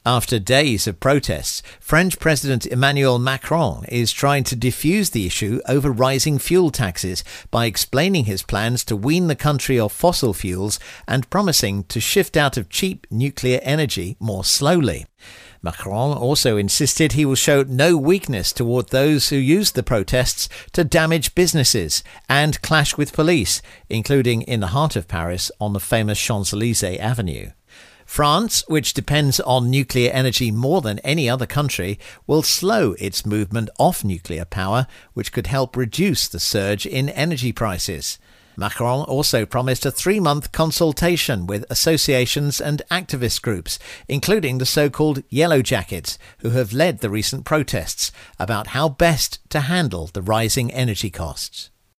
After days of protests, French President Emmanuel Macron is trying to defuse the issue over rising fuel taxes by explaining his plans to wean the country off fossil fuels and promising to shift out of cheap nuclear energy more slowly. Macron also insisted he will show no weakness toward those who use the protests to damage businesses and clash with police, including in the heart of Paris on the famous Champs-Élysées Avenue. France, which depends on nuclear energy more than any other country, will slow its movement off nuclear power, which could help reduce the surge in energy prices. Macron also promised a 3-month consultation with associations and activist groups, including the so-called Yellow Jackets, who have led the recent protests, about how best to handle the rising energy costs.